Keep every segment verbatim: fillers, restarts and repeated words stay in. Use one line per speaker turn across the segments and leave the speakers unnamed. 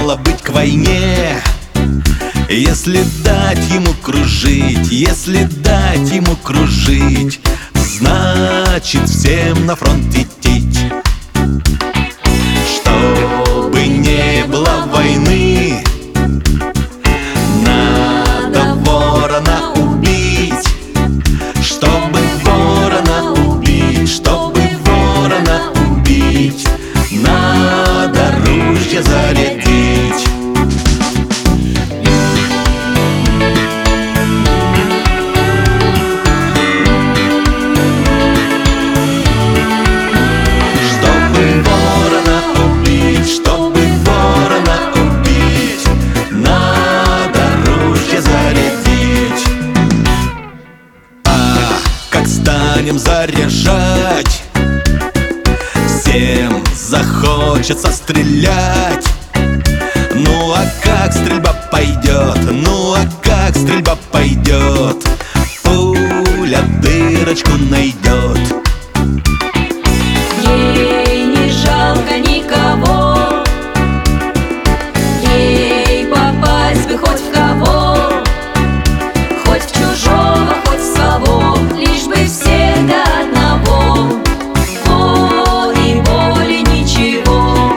стало быть к войне. Если дать ему кружить, если дать ему кружить, значит всем на фронт идти. Чтобы не было войны, надо ворона убить. Чтобы ворона убить, чтобы ворона убить, надо ружье зарядить. Станем заряжать, всем захочется стрелять. Ну а как стрельба пойдет, ну а как стрельба пойдет, пуля дырочку найдет.
Ей не жалко никого, ей попасть бы хоть в кого, хоть в чужого, хоть в своего, лишь бы всех до одного. О, и боли ничего.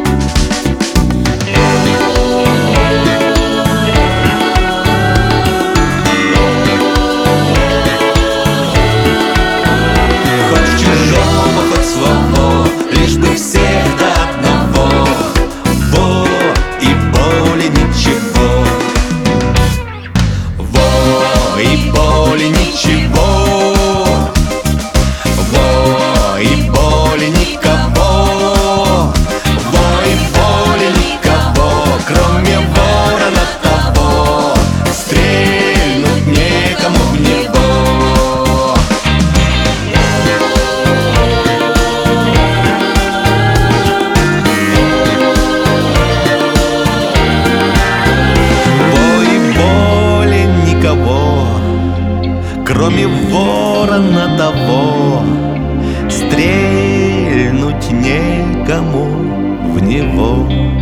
Хоть в чужого, хоть в своего, лишь бы всех до одного. Во, и боли ничего. Во, и боли ничего. Во, и боли никого. Во, и боли никого, кроме ворона того. Стрельнуть некому в него. Во, и боли никого, кроме ворона того. Стрельнуть некому в него.